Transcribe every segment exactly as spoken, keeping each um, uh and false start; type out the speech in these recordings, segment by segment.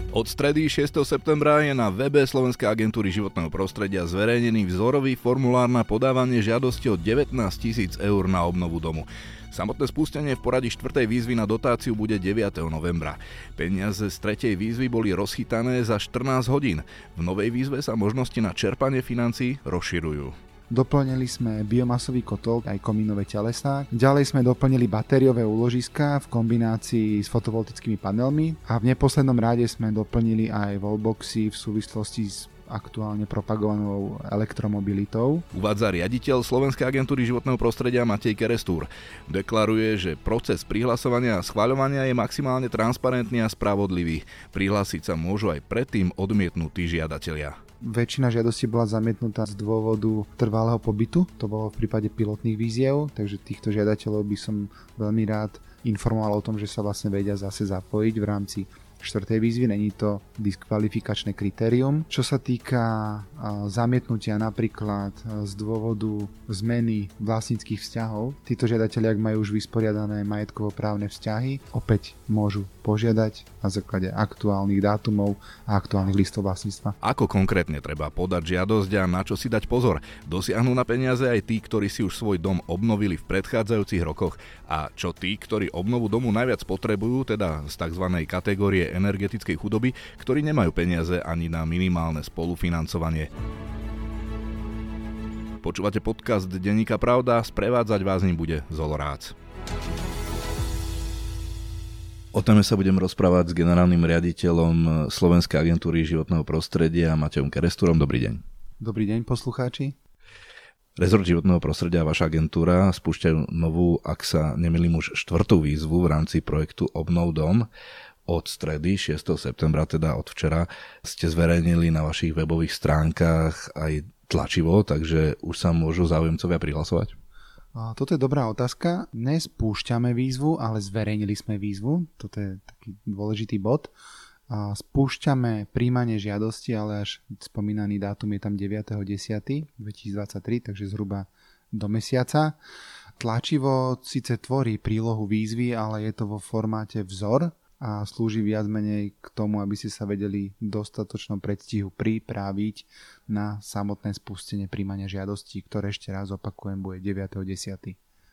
Od stredy šiesteho septembra je na webe Slovenskej agentúry životného prostredia zverejnený vzorový formulár na podávanie žiadosti o devätnásť tisíc eur na obnovu domu. Samotné spustenie v poradí štvrtej výzvy na dotáciu bude deviateho novembra. Peniaze z tretej výzvy boli rozchytané za štrnásť hodín. V novej výzve sa možnosti na čerpanie financií rozširujú. Doplnili sme biomasový kotol aj komínové telesá. Ďalej sme doplnili batériové úložiska v kombinácii s fotovoltickými panelmi a v neposlednom rade sme doplnili aj wallboxy v súvislosti s aktuálne propagovanou elektromobilitou. Uvádza riaditeľ Slovenskej agentúry životného prostredia Matej Kerestúr. Deklaruje, že proces prihlasovania a schvaľovania je maximálne transparentný a spravodlivý. Prihlásiť sa môžu aj predtým odmietnutí žiadatelia. Väčšina žiadostí bola zamietnutá z dôvodu trvalého pobytu, to bolo v prípade pilotných výziev, takže týchto žiadateľov by som veľmi rád informoval o tom, že sa vlastne vedia zase zapojiť v rámci štvrtej výzvy, není to diskvalifikačné kritérium. Čo sa týka zamietnutia napríklad z dôvodu zmeny vlastníckych vzťahov, títo žiadatelia, ak majú už vysporiadané majetkovo-právne vzťahy, opäť môžu požiadať na základe aktuálnych dátumov a aktuálnych listov vlastníctva. Ako konkrétne treba podať žiadosť a na čo si dať pozor? Dosiahnu na peniaze aj tí, ktorí si už svoj dom obnovili v predchádzajúcich rokoch, a čo tí, ktorí obnovu domu najviac potrebujú, teda z tzv. Kategórie energetickej chudoby, ktorí nemajú peniaze ani na minimálne spolufinancovanie. Počúvate podcast Denníka Pravda, sprevádzať vás ním bude Zolo Rác. O téme sa budem rozprávať s generálnym riaditeľom Slovenskej agentúry životného prostredia Matejom Kerestúrom. Dobrý deň. Dobrý deň, poslucháči. Rezort životného prostredia a vaša agentúra spúšťajú novú, ak sa nemýlim už štvrtú výzvu v rámci projektu Obnov dom. Od stredy šiesteho septembra, teda od včera, ste zverejnili na vašich webových stránkach aj tlačivo, takže už sa môžu záujemcovia prihlasovať? Toto je dobrá otázka. Nespúšťame výzvu, ale zverejnili sme výzvu. Toto je taký dôležitý bod. Spúšťame príjmanie žiadosti, ale až spomínaný dátum je tam deviateho októbra dvetisícdvadsaťtri, takže zhruba do mesiaca. Tlačivo síce tvorí prílohu výzvy, ale je to vo formáte vzor a slúži viac menej k tomu, aby ste sa vedeli v dostatočnom predstihu pripraviť na samotné spustenie príjmania žiadostí, ktoré ešte raz opakujem, bude deviateho októbra.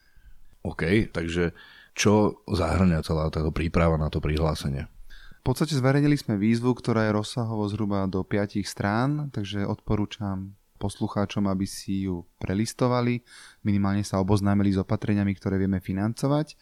OK, takže čo zahŕňa celá táto príprava na to prihlásenie? V podstate zverejnili sme výzvu, ktorá je rozsahovo zhruba do piatich strán, takže odporúčam poslucháčom, aby si ju prelistovali, minimálne sa oboznámili s opatreniami, ktoré vieme financovať.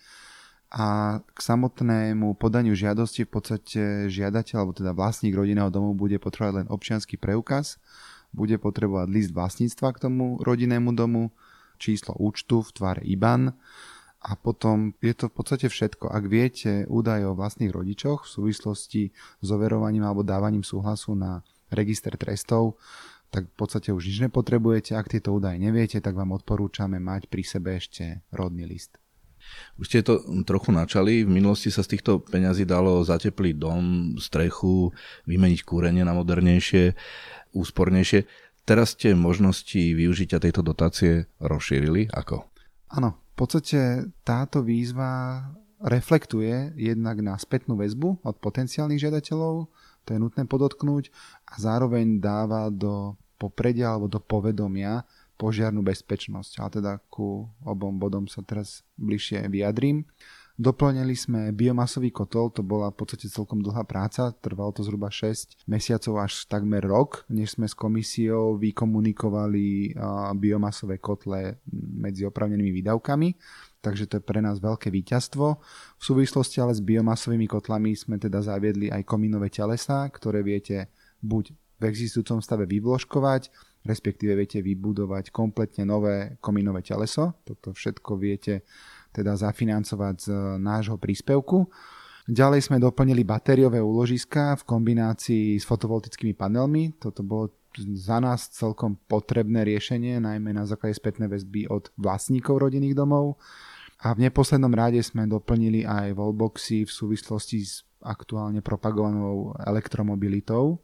A k samotnému podaniu žiadosti v podstate žiadateľ, alebo teda vlastník rodinného domu bude potrebovať len občiansky preukaz, bude potrebovať list vlastníctva k tomu rodinnému domu, číslo účtu v tvare í ban a potom je to v podstate všetko. Ak viete údaje o vlastných rodičoch v súvislosti s overovaním alebo dávaním súhlasu na register trestov, tak v podstate už nič nepotrebujete. Ak tieto údaje neviete, tak vám odporúčame mať pri sebe ešte rodný list. Už ste to trochu načali, v minulosti sa z týchto peňazí dalo zatepliť dom, strechu, vymeniť kúrenie na modernejšie, úspornejšie. Teraz ste možnosti využitia tejto dotácie rozšírili? Ako? Áno, v podstate táto výzva reflektuje jednak na spätnú väzbu od potenciálnych žiadateľov, to je nutné podotknúť, a zároveň dáva do popredia alebo do povedomia požiarnu bezpečnosť. Ale teda ku obom bodom sa teraz bližšie vyjadrím. Doplnili sme biomasový kotol, to bola v podstate celkom dlhá práca, trvalo to zhruba šesť mesiacov až takmer rok, než sme s komisiou vykomunikovali biomasové kotle medzi oprávnenými výdavkami, takže to je pre nás veľké víťazstvo. V súvislosti ale s biomasovými kotlami sme teda zaviedli aj komínové telesá, ktoré viete buď v existujúcom stave vyvložkovať, respektíve viete vybudovať kompletne nové komínové teleso. Toto všetko viete teda zafinancovať z nášho príspevku. Ďalej sme doplnili batériové úložiska v kombinácii s fotovoltickými panelmi. Toto bolo za nás celkom potrebné riešenie, najmä na základe spätnej väzby od vlastníkov rodinných domov. A v neposlednom rade sme doplnili aj wallboxy v súvislosti s aktuálne propagovanou elektromobilitou.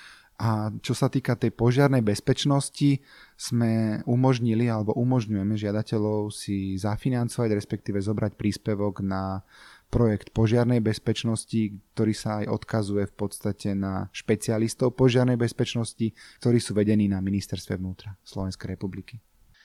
A čo sa týka tej požiarnej bezpečnosti, sme umožnili alebo umožňujeme žiadateľov si zafinancovať, respektíve zobrať príspevok na projekt požiarnej bezpečnosti, ktorý sa aj odkazuje v podstate na špecialistov požiarnej bezpečnosti, ktorí sú vedení na ministerstve vnútra Slovenskej republiky.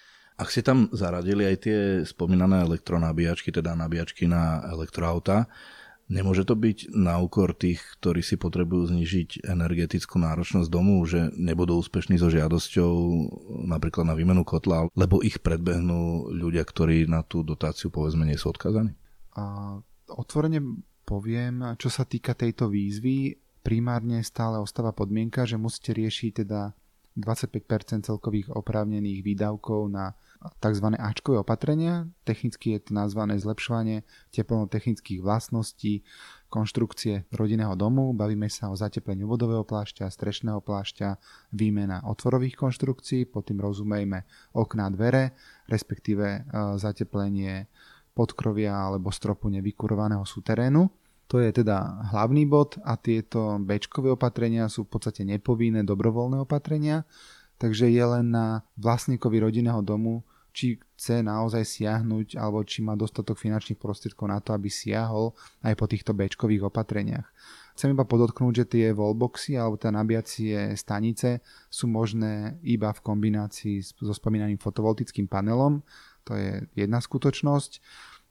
Ak ste tam zaradili aj tie spomínané elektronabíjačky, teda nabíjačky na elektroauta, nemôže to byť na úkor tých, ktorí si potrebujú znižiť energetickú náročnosť domu, že nebudú úspešní so žiadosťou napríklad na výmenu kotla, lebo ich predbehnú ľudia, ktorí na tú dotáciu povedzme nie sú odkazaní? A otvorene poviem, čo sa týka tejto výzvy, primárne stále ostáva podmienka, že musíte riešiť teda dvadsaťpäť percent celkových oprávnených výdavkov na tzv. Áčkové opatrenia. Technicky je to nazvané zlepšovanie teplotechnických vlastností konštrukcie rodinného domu. Bavíme sa o zateplení vodového plášťa, strešného plášťa, výmena otvorových konštrukcií, pod tým rozumejme okná, dvere, respektíve zateplenie podkrovia alebo stropu nevykurovaného súterénu. To je teda hlavný bod a tieto béčkové opatrenia sú v podstate nepovinné dobrovoľné opatrenia, takže je len na vlastníkovi rodinného domu, či chce naozaj siahnuť alebo či má dostatok finančných prostriedkov na to, aby siahol aj po týchto béčkových opatreniach. Chcem iba podotknúť, že tie wallboxy alebo tá nabíjacie stanice sú možné iba v kombinácii so spomínaným fotovoltickým panelom, to je jedna skutočnosť.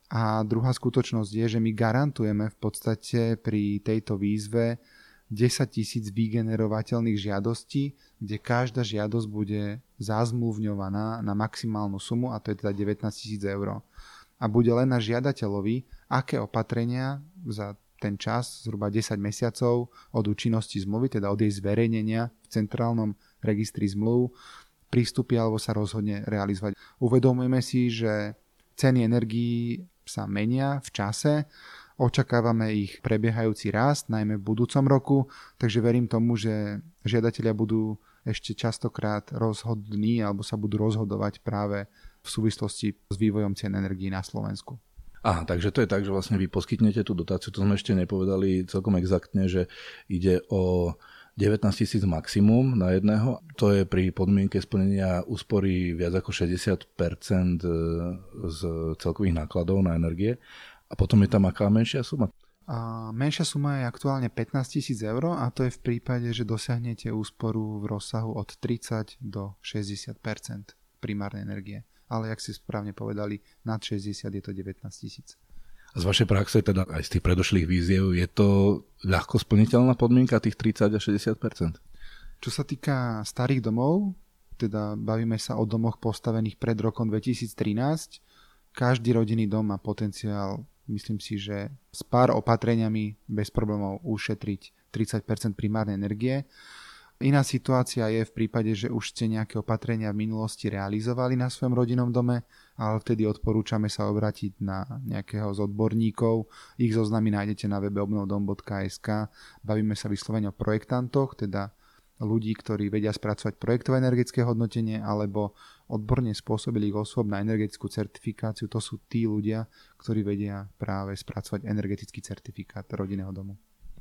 A druhá skutočnosť je, že my garantujeme v podstate pri tejto výzve desaťtisíc vygenerovateľných žiadostí, kde každá žiadosť bude zazmluvňovaná na maximálnu sumu, a to je teda devätnásť tisíc eur. A bude len na žiadateľovi, aké opatrenia za ten čas, zhruba desať mesiacov od účinnosti zmluvy, teda od jej zverejnenia v centrálnom registri zmluv, prístupí alebo sa rozhodne realizovať. Uvedomujeme si, že ceny energií sa menia v čase, očakávame ich prebiehajúci rast, najmä v budúcom roku, takže verím tomu, že žiadatelia budú ešte častokrát rozhodní alebo sa budú rozhodovať práve v súvislosti s vývojom cien energií na Slovensku. Aha, takže to je tak, že vlastne vy poskytnete tú dotáciu, to sme ešte nepovedali celkom exaktne, že ide o devätnásť tisíc maximum na jedného. To je pri podmienke splnenia úspory viac ako šesťdesiat percent z celkových nákladov na energie. A potom je tam aká menšia suma? A menšia suma je aktuálne pätnásť tisíc eur a to je v prípade, že dosiahnete úsporu v rozsahu od tridsať do šesťdesiat percent primárnej energie. Ale jak ste správne povedali, nad šesťdesiat je to devätnásť tisíc. Z vašej praxe, teda aj z tých predošlých víziev, je to ľahko splniteľná podmienka tých tridsať až šesťdesiat percent? Čo sa týka starých domov, teda bavíme sa o domoch postavených pred rokom dvetisíctrinásť, každý rodinný dom má potenciál, myslím si, že s pár opatreniami bez problémov ušetriť tridsať percent primárnej energie. Iná situácia je v prípade, že už ste nejaké opatrenia v minulosti realizovali na svojom rodinnom dome, ale vtedy odporúčame sa obrátiť na nejakého z odborníkov. Ich zoznamy nájdete na webe obnovdom bodka es ká. Bavíme sa vyslovene o projektantoch, teda ľudí, ktorí vedia spracovať projektové energetické hodnotenie alebo odborne spôsobilých osôb na energetickú certifikáciu. To sú tí ľudia, ktorí vedia práve spracovať energetický certifikát rodinného domu.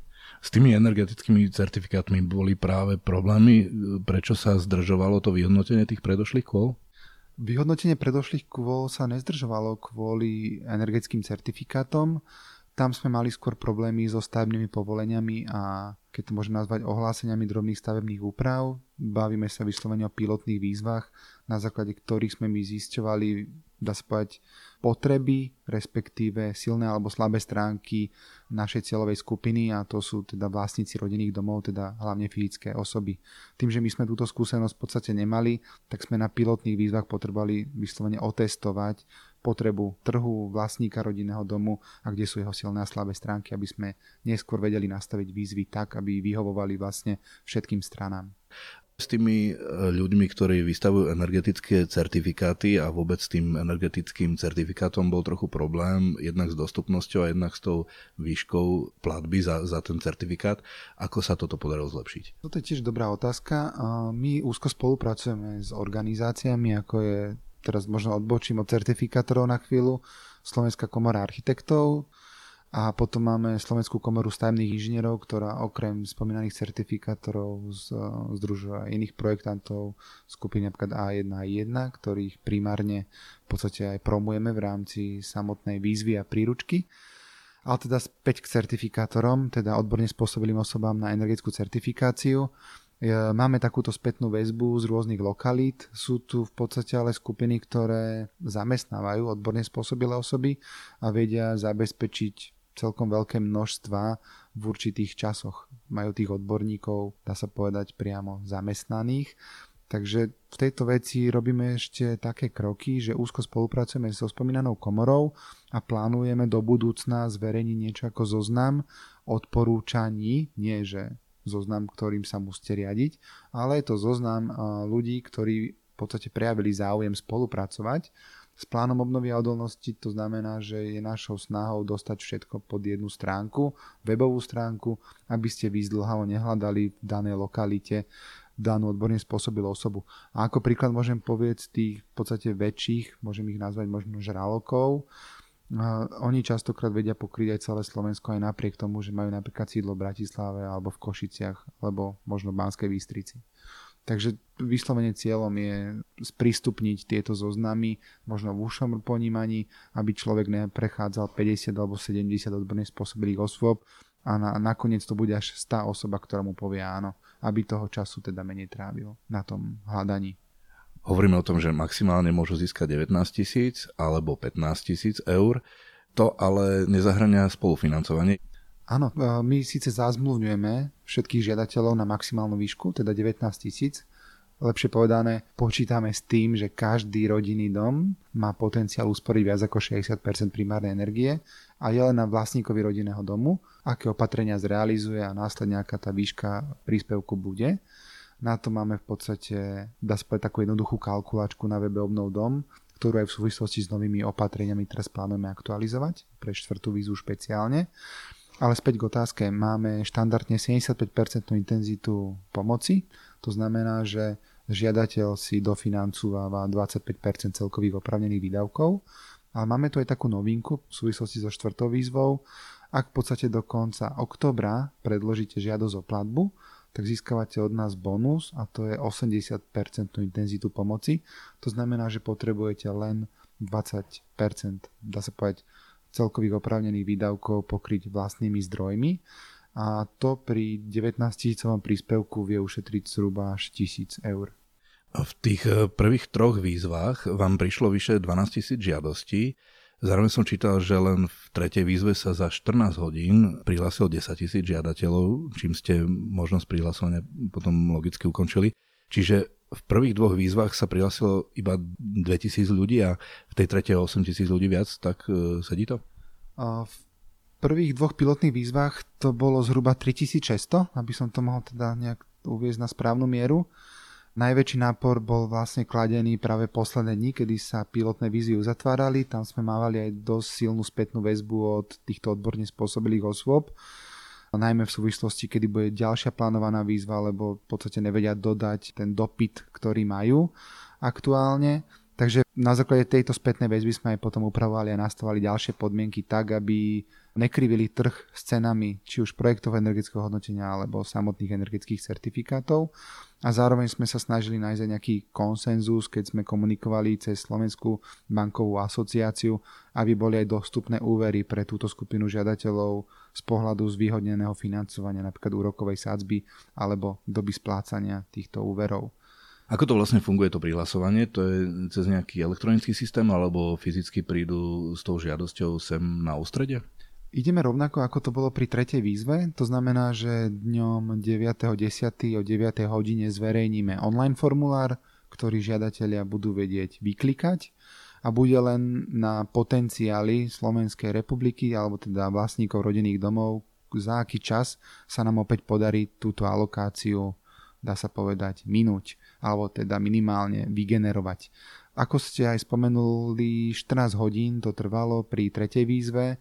S tými energetickými certifikátmi boli práve problémy, prečo sa zdržovalo to vyhodnotenie tých predošlých kôl? Vyhodnotenie predošlých kôl sa nezdržovalo kvôli energetickým certifikátom. Tam sme mali skôr problémy so stavebnými povoleniami a keď to môžeme nazvať ohláseniami drobných stavebných úprav. Bavíme sa vyslovene o pilotných výzvach, na základe ktorých sme my zisťovali, dá sa povedať, potreby, respektíve silné alebo slabé stránky našej cieľovej skupiny, a to sú teda vlastníci rodinných domov, teda hlavne fyzické osoby. Tým, že my sme túto skúsenosť v podstate nemali, tak sme na pilotných výzvach potrebovali vyslovene otestovať potrebu trhu vlastníka rodinného domu a kde sú jeho silné a slabé stránky, aby sme neskôr vedeli nastaviť výzvy tak, aby vyhovovali vlastne všetkým stranám. S tými ľuďmi, ktorí vystavujú energetické certifikáty a vôbec s tým energetickým certifikátom bol trochu problém, jednak s dostupnosťou a jednak s tou výškou platby za, za ten certifikát. Ako sa toto podarilo zlepšiť? To je tiež dobrá otázka. My úzko spolupracujeme s organizáciami, ako je, teraz možno odbočím od certifikátorov na chvíľu, Slovenská komora architektov, a potom máme Slovenskú komoru stavebných inžinierov, ktorá okrem spomínaných certifikátorov združuje aj iných projektantov skupiny napríklad á jeden á jeden, ktorých primárne v podstate aj promujeme v rámci samotnej výzvy a príručky. Ale teda späť k certifikátorom, teda odborne spôsobilým osobám na energetickú certifikáciu. Máme takúto spätnú väzbu z rôznych lokalít. Sú tu v podstate ale skupiny, ktoré zamestnávajú odborne spôsobilé osoby a vedia zabezpečiť celkom veľké množstva v určitých časoch. Majú tých odborníkov, dá sa povedať, priamo zamestnaných. Takže v tejto veci robíme ešte také kroky, že úzko spolupracujeme so spomínanou komorou a plánujeme do budúcna zverejniť niečo ako zoznam odporúčaní, nie že zoznam, ktorým sa musíte riadiť, ale je to zoznam ľudí, ktorí v podstate prejavili záujem spolupracovať s plánom obnovy a odolnosti. To znamená, že je našou snahou dostať všetko pod jednu stránku, webovú stránku, aby ste vy zdĺhavo nehľadali v danej lokalite danú odborne spôsobilú osobu. A ako príklad môžem povedať tých v podstate väčších, môžem ich nazvať možno žralokov. Uh, oni častokrát vedia pokryť aj celé Slovensko aj napriek tomu, že majú napríklad sídlo v Bratislave alebo v Košiciach alebo možno v Banskej Bystrici. Takže vyslovene cieľom je sprístupniť tieto zoznamy možno v užšom ponímaní, aby človek neprechádzal päťdesiat alebo sedemdesiat odborne spôsobilých osôb a na, nakoniec to bude až stá osoba, ktorá mu povie áno, aby toho času teda menej trávil na tom hľadaní. Hovoríme o tom, že maximálne môžu získať devätnásť tisíc alebo pätnásť tisíc eur. To ale nezahŕňa spolufinancovanie. Áno, my síce zazmluvňujeme všetkých žiadateľov na maximálnu výšku, teda devätnásť tisíc. Lepšie povedané, počítame s tým, že každý rodinný dom má potenciál usporiť viac ako šesťdesiat percent primárnej energie a je len na vlastníkovi rodinného domu, aké opatrenia zrealizuje a následne aká tá výška príspevku bude. Na to máme v podstate, dá sa povedať, takú jednoduchú kalkulačku na webe Obnov dom, ktorú aj v súvislosti s novými opatreniami teraz plánujeme aktualizovať pre štvrtú výzvu špeciálne. Ale späť k otázke, máme štandardne sedemdesiatpäť percent intenzitu pomoci, to znamená, že žiadateľ si dofinancúva dvadsaťpäť percent celkových oprávnených výdavkov, ale máme tu aj takú novinku v súvislosti so štvrtou výzvou. Ak v podstate do konca októbra predložíte žiadosť o platbu, tak získavate od nás bonus a to je osemdesiat percent intenzitu pomoci. To znamená, že potrebujete len dvadsať percent, dá sa povedať, celkových oprávnených výdavkov pokryť vlastnými zdrojmi a to pri devätnásť tisícovom príspevku vie ušetriť zhruba až tisíc eur. V tých prvých troch výzvach vám prišlo vyše dvanásť tisíc žiadostí. Zároveň som čítal, že len v tretej výzve sa za štrnásť hodín prihlásilo desať tisíc žiadateľov, čím ste možnosť prihlasovania potom logicky ukončili. Čiže v prvých dvoch výzvach sa prihlásilo iba dvetisíc ľudí a v tej tretej osem tisíc ľudí viac, tak uh, sedí to? V prvých dvoch pilotných výzvach to bolo zhruba tritisícšesťsto, aby som to mohol teda nejak uviesť na správnu mieru. Najväčší nápor bol vlastne kladený práve posledné dni, kedy sa pilotné výzvy uzatvárali. Tam sme mávali aj dosť silnú spätnú väzbu od týchto odborne spôsobilých osôb. Najmä v súvislosti, kedy bude ďalšia plánovaná výzva, lebo v podstate nevedia dodať ten dopyt, ktorý majú aktuálne. Takže na základe tejto spätnej väzby sme aj potom upravovali a nastavovali ďalšie podmienky tak, aby nekrivili trh s cenami či už projektov energetického hodnotenia alebo samotných energetických certifikátov. A zároveň sme sa snažili nájsť aj nejaký konsenzus, keď sme komunikovali cez Slovenskú bankovú asociáciu, aby boli aj dostupné úvery pre túto skupinu žiadateľov z pohľadu zvýhodneného financovania, napríklad úrokovej sadzby alebo doby splácania týchto úverov. Ako to vlastne funguje to prihlasovanie? To je cez nejaký elektronický systém alebo fyzicky prídu s tou žiadosťou sem na ústrede? Ideme rovnako, ako to bolo pri tretej výzve. To znamená, že dňom deviateho októbra o deviatej hodine zverejníme online formulár, ktorý žiadatelia budú vedieť vyklikať a bude len na potenciály Slovenskej republiky alebo teda vlastníkov rodinných domov, za aký čas sa nám opäť podarí túto alokáciu, dá sa povedať, minúť alebo teda minimálne vygenerovať. Ako ste aj spomenuli, štrnásť hodín to trvalo pri tretej výzve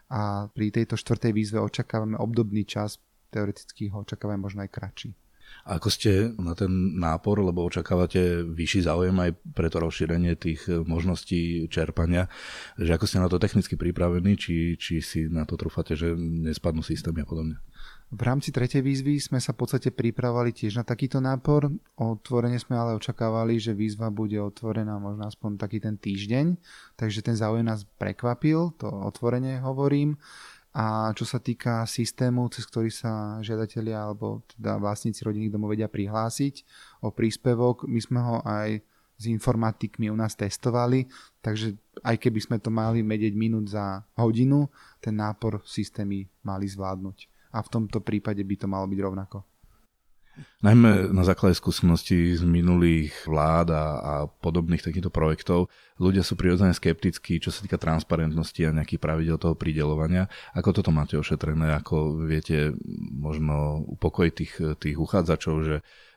a pri tejto štvrtej výzve očakávame obdobný čas, teoreticky ho očakávame možno aj kratší. A ako ste na ten nápor, lebo očakávate vyšší záujem aj pre to rozšírenie tých možností čerpania, že ako ste na to technicky pripravení, či, či si na to trúfate, že nespadnú systémy a podobne? V rámci tretej výzvy sme sa v podstate pripravovali tiež na takýto nápor. Otvorene sme ale očakávali, že výzva bude otvorená možno aspoň taký ten týždeň, takže ten záujem nás prekvapil, to otvorene hovorím. A čo sa týka systému, cez ktorý sa žiadatelia alebo teda vlastníci rodinných domov vedia prihlásiť o príspevok, my sme ho aj s informatikmi u nás testovali, takže aj keby sme to mali vedieť minút za hodinu, ten nápor systémy mali zvládnuť. A v tomto prípade by to malo byť rovnako. Najmä na základe skúseností z minulých vlád a, a podobných takýchto projektov ľudia sú prirodzene skeptickí, čo sa týka transparentnosti a nejakých pravidel toho prideľovania. Ako toto máte ošetrené? Ako viete možno upokojiť tých, tých uchádzačov, že,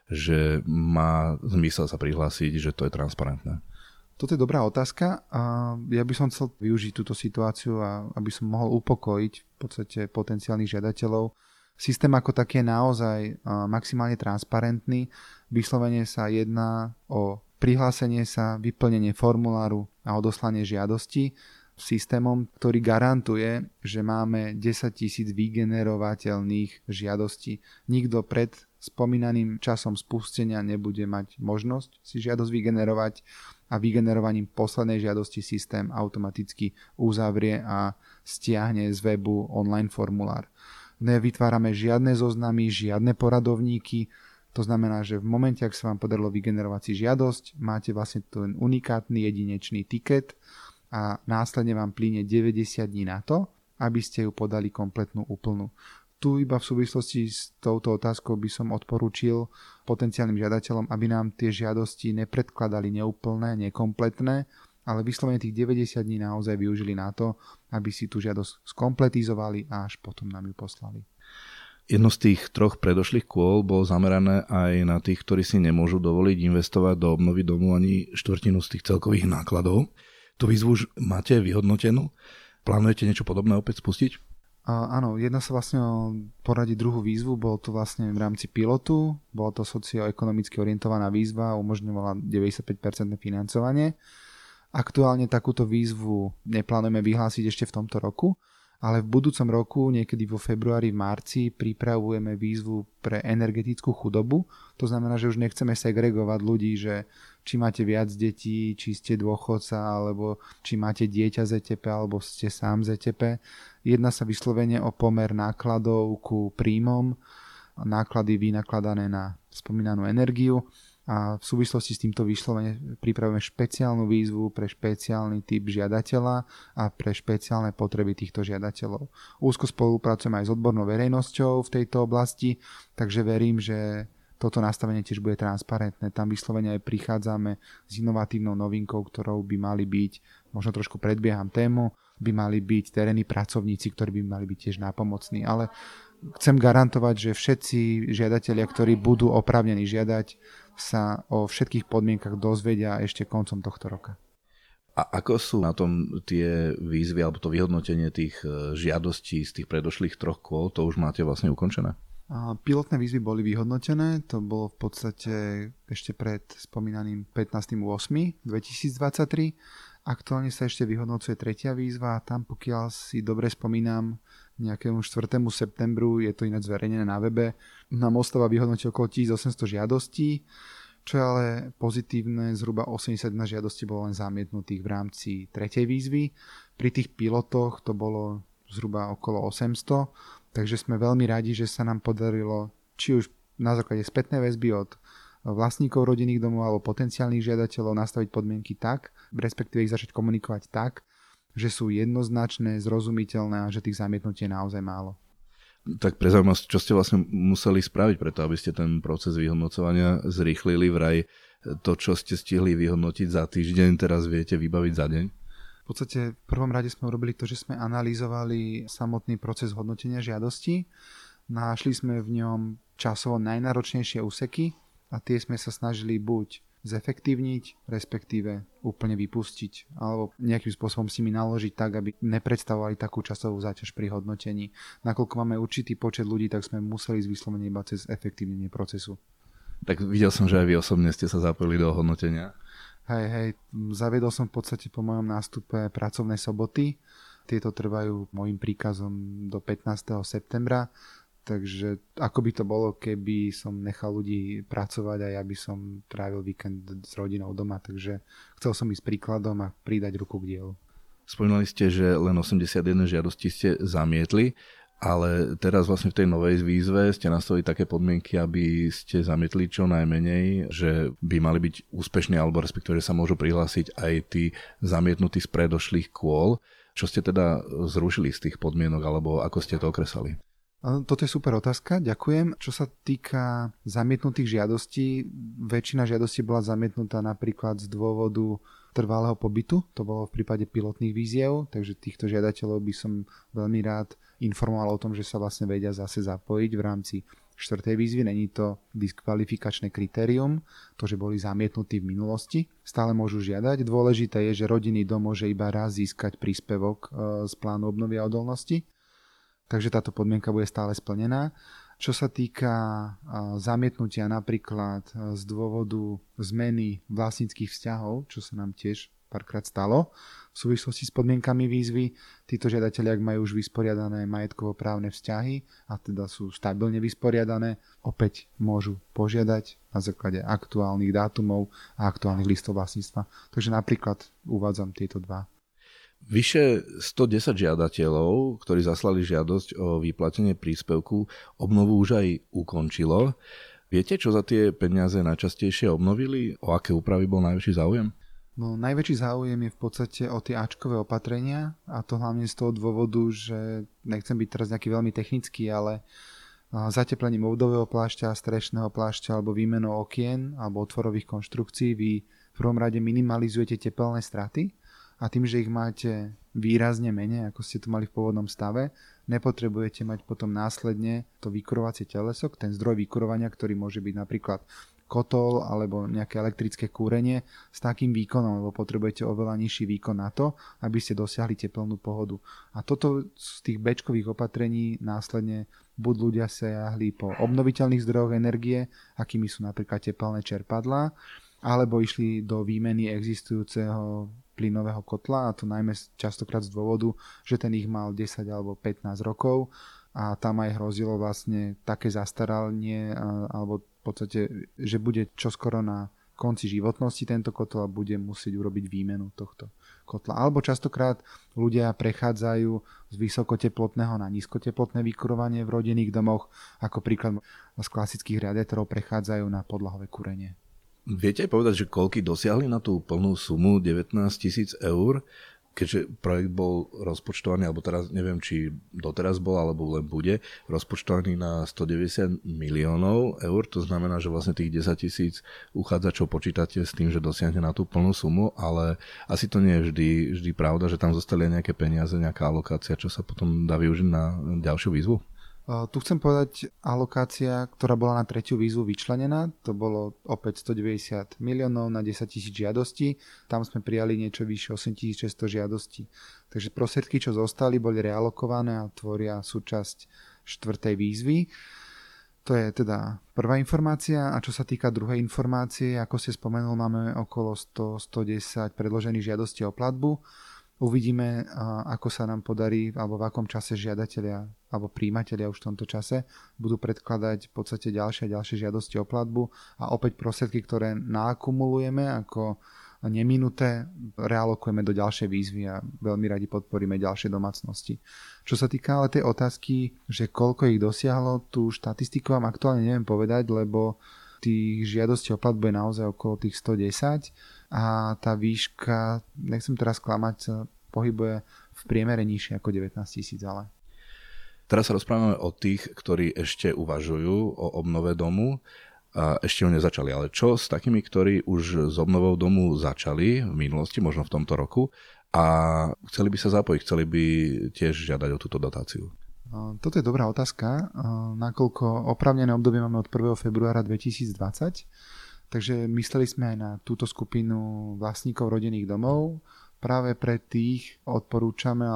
že má zmysel sa prihlásiť, že to je transparentné? Toto je dobrá otázka a ja by som chcel využiť túto situáciu, a aby som mohol upokojiť v podstate potenciálnych žiadateľov. Systém ako taký je naozaj maximálne transparentný. Vyslovene sa jedná o prihlásenie sa, vyplnenie formuláru a odoslanie žiadosti systémom, ktorý garantuje, že máme desaťtisíc vygenerovateľných žiadostí. Nikto pred spomínaným časom spustenia nebude mať možnosť si žiadosť vygenerovať a vygenerovaním poslednej žiadosti systém automaticky uzavrie a stiahne z webu online formulár. Nevytvárame žiadne zoznamy, žiadne poradovníky. To znamená, že v momente, ak sa vám podarilo vygenerovať si žiadosť, máte vlastne ten unikátny jedinečný tiket a následne vám plynie deväťdesiat dní na to, aby ste ju podali kompletnú úplnú. Tu iba v súvislosti s touto otázkou by som odporúčil potenciálnym žiadateľom, aby nám tie žiadosti nepredkladali neúplné, nekompletné, ale vyslovene tých deväťdesiat dní naozaj využili na to, aby si tú žiadosť skompletizovali a až potom nám ju poslali. Jedno z tých troch predošlých kôl bolo zamerané aj na tých, ktorí si nemôžu dovoliť investovať do obnovy domu ani štvrtinu z tých celkových nákladov. Tu výzvu už máte vyhodnotenú? Plánujete niečo podobné opäť spustiť? A, áno, jedna sa vlastne o poradí druhú výzvu, bolo to vlastne v rámci pilotu, bola to socioekonomicky orientovaná výzva, umožňovala deväťdesiatpäť percent financovanie. Aktuálne takúto výzvu neplánujeme vyhlásiť ešte v tomto roku, ale v budúcom roku, niekedy vo februári, v marci, pripravujeme výzvu pre energetickú chudobu. To znamená, že už nechceme segregovať ľudí, že či máte viac detí, či ste dôchodca, alebo či máte dieťa z é té pé, alebo ste sám z é té pé. Jedná sa vyslovene o pomer nákladov ku príjmom, náklady vynakladané na spomínanú energiu. A v súvislosti s týmto vyslovene pripravujeme špeciálnu výzvu pre špeciálny typ žiadateľa a pre špeciálne potreby týchto žiadateľov. Úzko spolupracujeme aj s odbornou verejnosťou v tejto oblasti, takže verím, že toto nastavenie tiež bude transparentné. Tam vyslovene aj prichádzame s inovatívnou novinkou, ktorou by mali byť, možno trošku predbieham tému, by mali byť terénni pracovníci, ktorí by mali byť tiež nápomocní. Ale chcem garantovať, že všetci žiadatelia, ktorí budú oprávnení žiadať, sa o všetkých podmienkach dozvedia ešte koncom tohto roka. A ako sú na tom tie výzvy alebo to vyhodnotenie tých žiadostí z tých predošlých troch kôl? To už máte vlastne ukončené? Pilotné výzvy boli vyhodnotené, to bolo v podstate ešte pred spomínaným pätnásteho ôsmeho dvetisícdvadsaťtri. Aktuálne sa ešte vyhodnocuje tretia výzva a tam, pokiaľ si dobre spomínam, nejakému štvrtému septembru, je to ináč zverejnené na webe, nám ostáva vyhodnotiť okolo tisícosemsto žiadostí, čo je ale pozitívne, zhruba osemdesiat žiadostí bolo len zamietnutých v rámci tretej výzvy. Pri tých pilotoch to bolo zhruba okolo osemsto, takže sme veľmi radi, že sa nám podarilo či už na základe spätnej väzby od vlastníkov rodinných domov alebo potenciálnych žiadateľov nastaviť podmienky tak, respektíve ich začať komunikovať tak, že sú jednoznačné, zrozumiteľné a že tých zamietnutí je naozaj málo. Tak pre zaujímavosť, čo ste vlastne museli spraviť preto, aby ste ten proces vyhodnocovania zrýchlili, vraj to, čo ste stihli vyhodnotiť za týždeň, teraz viete vybaviť za deň? V podstate v prvom rade sme urobili to, že sme analyzovali samotný proces hodnotenia žiadosti. Našli sme v ňom časovo najnáročnejšie úseky a tie sme sa snažili buď zefektívniť, respektíve úplne vypustiť, alebo nejakým spôsobom s nimi naložiť tak, aby nepredstavovali takú časovú záťaž pri hodnotení. Nakoľko máme určitý počet ľudí, tak sme museli zvyslovene iba cez efektívnenie procesu. Tak videl som, že aj vy osobne ste sa zapojili do hodnotenia. Hej, hej, zaviedol som v podstate po mojom nástupe pracovné soboty. Tieto trvajú môjim príkazom do pätnásteho septembra. Takže ako by to bolo, keby som nechal ľudí pracovať a ja by som trávil víkend s rodinou doma. Takže chcel som ísť príkladom a pridať ruku k dielu. Spomínali ste, že len osemdesiatjeden žiadostí ste zamietli, ale teraz vlastne v tej novej výzve ste nastavili také podmienky, aby ste zamietli čo najmenej, že by mali byť úspešní, alebo respektíve, že sa môžu prihlásiť aj tí zamietnutí z predošlých kôl. Čo ste teda zrušili z tých podmienok, alebo ako ste to okresali? Toto je super otázka, ďakujem. Čo sa týka zamietnutých žiadostí, väčšina žiadostí bola zamietnutá napríklad z dôvodu trvalého pobytu, to bolo v prípade pilotných výziev, takže týchto žiadateľov by som veľmi rád informoval o tom, že sa vlastne vedia zase zapojiť v rámci štvrtej výzvy. Není to diskvalifikačné kritérium, to, že boli zamietnutí v minulosti. Stále môžu žiadať. Dôležité je, že rodinný dom môže iba raz získať príspevok z plánu obnovy a odolnosti, takže táto podmienka bude stále splnená. Čo sa týka zamietnutia napríklad z dôvodu zmeny vlastníckych vzťahov, čo sa nám tiež párkrát stalo v súvislosti s podmienkami výzvy, títo žiadatelia, ak majú už vysporiadané majetkovo-právne vzťahy a teda sú stabilne vysporiadané, opäť môžu požiadať na základe aktuálnych dátumov a aktuálnych listov vlastníctva. Takže napríklad uvádzam tieto dva. Vyše stodesať žiadateľov, ktorí zaslali žiadosť o vyplatenie príspevku, obnovu už aj ukončilo. Viete, čo za tie peniaze najčastejšie obnovili? O aké úpravy bol najväčší záujem? No, najväčší záujem je v podstate o tie áčkové opatrenia, a to hlavne z toho dôvodu, že nechcem byť teraz nejaký veľmi technický, ale zateplením obvodového plášťa, strešného plášťa alebo výmenou okien alebo otvorových konštrukcií vy v prvom rade minimalizujete tepelné straty. A tým, že ich máte výrazne menej, ako ste to mali v pôvodnom stave, nepotrebujete mať potom následne to vykurovacie teleso, ten zdroj vykurovania, ktorý môže byť napríklad kotol alebo nejaké elektrické kúrenie s takým výkonom, lebo potrebujete oveľa nižší výkon na to, aby ste dosiahli teplnú pohodu. A toto z tých béčkových opatrení následne buď ľudia siahli po obnoviteľných zdrojoch energie, akými sú napríklad tepelné čerpadlá, alebo išli do výmeny existujúceho plynového kotla, a to najmä častokrát z dôvodu, že ten ich mal desať alebo pätnásť rokov a tam aj hrozilo vlastne také zastaralnie, alebo v podstate, že bude čoskoro na konci životnosti tento kotol a bude musieť urobiť výmenu tohto kotla. Alebo častokrát ľudia prechádzajú z vysokoteplotného na nízkoteplotné vykurovanie v rodinných domoch, ako príklad z klasických radiátorov prechádzajú na podlahové kúrenie. Viete povedať, že koľky dosiahli na tú plnú sumu devätnásť tisíc eur, keďže projekt bol rozpočtovaný, alebo teraz neviem, či doteraz bol, alebo len bude, rozpočtovaný na stodeväťdesiat miliónov eur, to znamená, že vlastne tých desať tisíc uchádzačov počítate s tým, že dosiahne na tú plnú sumu, ale asi to nie je vždy, vždy pravda, že tam zostali nejaké peniaze, nejaká alokácia, čo sa potom dá využiť na ďalšiu výzvu? Tu chcem povedať, alokácia, ktorá bola na tretiu výzvu vyčlenená, to bolo opäť stodeväťdesiat miliónov na desať tisíc žiadostí, tam sme prijali niečo vyššie osemtisícšesťsto žiadostí. Takže prostriedky, čo zostali, boli realokované a tvoria súčasť štvrtej výzvy. To je teda prvá informácia. A čo sa týka druhej informácie, ako ste spomenul, máme okolo sto až stodesať predložených žiadostí o platbu. Uvidíme, ako sa nám podarí, alebo v akom čase žiadatelia alebo príjimatelia už v tomto čase budú predkladať v podstate ďalšie a ďalšie žiadosti o platbu a opäť prostriedky, ktoré naakumulujeme ako neminuté, realokujeme do ďalšej výzvy a veľmi radi podporíme ďalšie domácnosti. Čo sa týka ale tej otázky, že koľko ich dosiahlo, tú štatistiku vám aktuálne neviem povedať, lebo tých žiadostí o platbu je naozaj okolo tých sto desať a tá výška, nechcem teraz klamať, sa pohybuje v priemere nižšie ako devätnásť tisíc, ale... Teraz sa rozprávame o tých, ktorí ešte uvažujú o obnove domu a ešte ho nezačali. Ale čo s takými, ktorí už s obnovou domu začali v minulosti, možno v tomto roku a chceli by sa zapojiť, chceli by tiež žiadať o túto dotáciu? Toto je dobrá otázka, nakoľko oprávnené obdobie máme od prvého februára dvetisícdvadsať, takže mysleli sme aj na túto skupinu vlastníkov rodinných domov. Práve pre tých odporúčame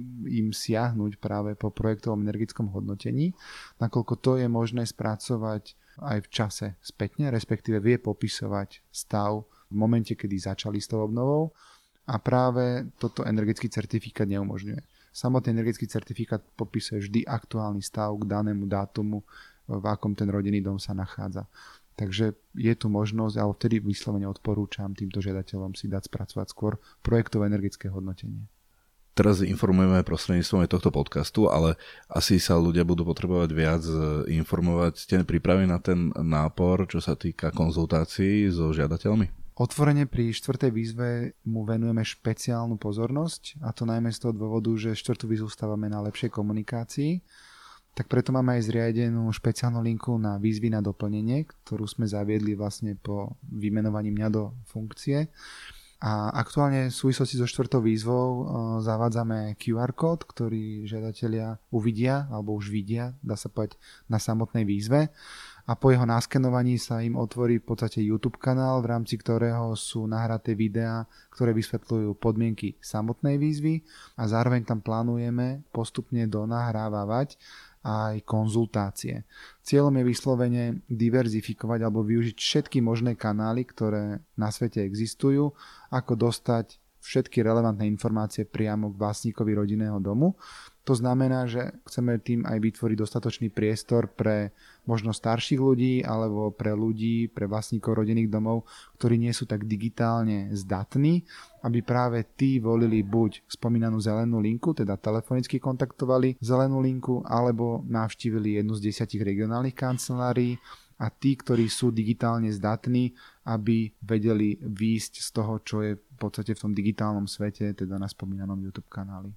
im siahnuť práve po projektovom energickom hodnotení, nakoľko to je možné spracovať aj v čase spätne, respektíve vie popisovať stav v momente, kedy začali s tou obnovou a práve toto energetický certifikát neumožňuje. Samotný energetický certifikát popisuje vždy aktuálny stav k danému dátumu, v akom ten rodinný dom sa nachádza. Takže je tu možnosť, ale vtedy vyslovene odporúčam týmto žiadateľom si dať spracovať skôr projektové energetické hodnotenie. Teraz informujeme prostredníctvom aj tohto podcastu, ale asi sa ľudia budú potrebovať viac informovať. Ste pripravení na ten nápor, čo sa týka konzultácií so žiadateľmi? Otvorene pri štvrtej výzve mu venujeme špeciálnu pozornosť, a to najmä z toho dôvodu, že štvrtú výzvu stávame na lepšej komunikácii. Tak preto máme aj zriadenú špeciálnu linku na výzvy na doplnenie, ktorú sme zaviedli vlastne po vymenovaní mňa do funkcie. A aktuálne v súvislosti so štvrtou výzvou zavádzame kú ár kód, ktorý žiadatelia uvidia, alebo už vidia, dá sa povedať, na samotnej výzve. A po jeho naskenovaní sa im otvorí v podstate YouTube kanál, v rámci ktorého sú nahraté videá, ktoré vysvetľujú podmienky samotnej výzvy, a zároveň tam plánujeme postupne donahrávať aj konzultácie. Cieľom je vyslovene diverzifikovať alebo využiť všetky možné kanály, ktoré na svete existujú, ako dostať všetky relevantné informácie priamo k vlastníkovi rodinného domu. To znamená, že chceme tým aj vytvoriť dostatočný priestor pre možno starších ľudí alebo pre ľudí, pre vlastníkov rodinných domov, ktorí nie sú tak digitálne zdatní, aby práve tí volili buď spomínanú zelenú linku, teda telefonicky kontaktovali zelenú linku, alebo navštívili jednu z desiatich regionálnych kancelárií, a tí, ktorí sú digitálne zdatní, aby vedeli výjsť z toho, čo je v podstate v tom digitálnom svete, teda na spomínanom YouTube kanáli.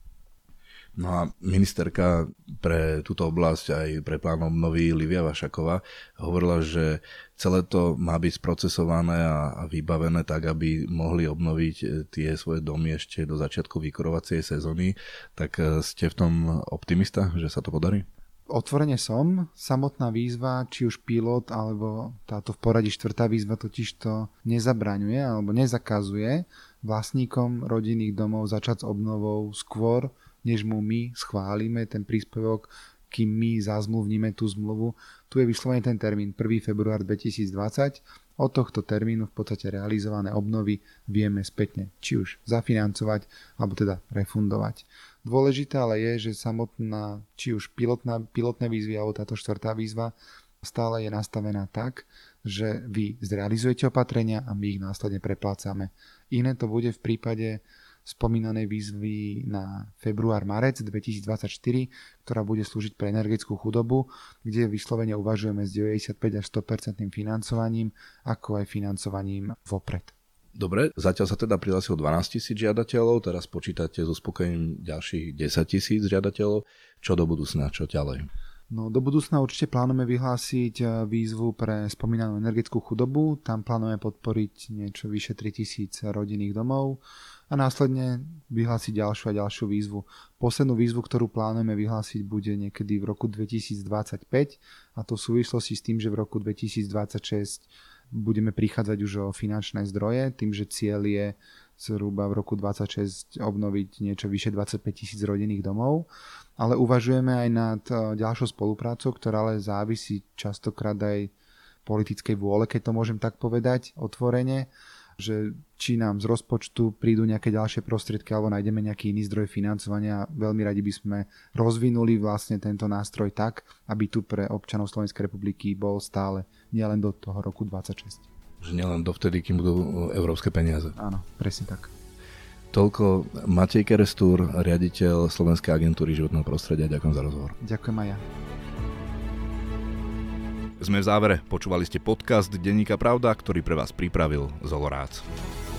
No a ministerka pre túto oblasť aj pre plán obnovy Livia Vašaková hovorila, že celé to má byť sprocesované a vybavené tak, aby mohli obnoviť tie svoje domy ešte do začiatku vykurovacej sezóny. Tak ste v tom optimista, že sa to podarí? Otvorene som. Samotná výzva, či už pilot alebo táto v poradí štvrtá výzva, totiž to nezabraňuje alebo nezakazuje vlastníkom rodinných domov začať s obnovou skôr, než mu my schválime ten príspevok, kým my zazmluvníme tú zmluvu. Tu je vyslovený ten termín prvého februára dvetisícdvadsať. Od tohto termínu v podstate realizované obnovy vieme spätne či už zafinancovať, alebo teda refundovať. Dôležité ale je, že samotná, či už pilotná, pilotné výzvy alebo táto štvrtá výzva stále je nastavená tak, že vy zrealizujete opatrenia a my ich následne preplácame. Iné to bude v prípade spomínanej výzvy na február-marec dvetisícdvadsaťštyri, ktorá bude slúžiť pre energetickú chudobu, kde vyslovene uvažujeme s deväťdesiatpäť až sto percent financovaním, ako aj financovaním vopred. Dobre, zatiaľ sa teda prihlásilo dvanásť tisíc žiadateľov, teraz počítate s uspokojením ďalších desať tisíc žiadateľov. Čo do budúcna, čo ďalej? No, do budúcna určite plánujeme vyhlásiť výzvu pre spomínanú energetickú chudobu. Tam plánujeme podporiť niečo vyše tritisíc rodinných domov a následne vyhlásiť ďalšiu a ďalšiu výzvu. Poslednú výzvu, ktorú plánujeme vyhlásiť, bude niekedy v roku dvetisícdvadsaťpäť, a to v súvislosti s tým, že v roku dvetisícdvadsaťšesť budeme prichádzať už o finančné zdroje, tým, že cieľ je zhruba v roku dvadsaťšesť obnoviť niečo vyše dvadsaťpäť tisíc rodinných domov, ale uvažujeme aj nad ďalšou spoluprácou, ktorá ale závisí častokrát aj politickej vôle, keď to môžem tak povedať otvorene, že či nám z rozpočtu prídu nejaké ďalšie prostriedky alebo nájdeme nejaký iný zdroj financovania. Veľmi radi by sme rozvinuli vlastne tento nástroj tak, aby tu pre občanov Slovenskej republiky bol stále, nielen do toho roku dvadsaťšesť. Že nielen dovtedy, kým budú európske peniaze. Áno, presne tak. Toľko Matej Kerestúr, riaditeľ Slovenskej agentúry životného prostredia. Ďakujem za rozhovor. Ďakujem aj ja. Sme v závere. Počúvali ste podcast Denníka Pravda, ktorý pre vás pripravil Zolo Rác.